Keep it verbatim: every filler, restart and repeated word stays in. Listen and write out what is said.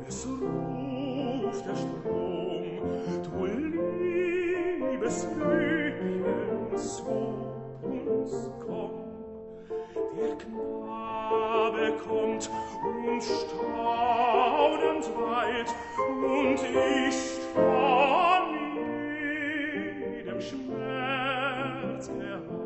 Es ruft der Strom, du liebes Mädchen, zu uns komm. Der Knabe kommt und staunend weit, und ich von jedem Schmerz geheilt.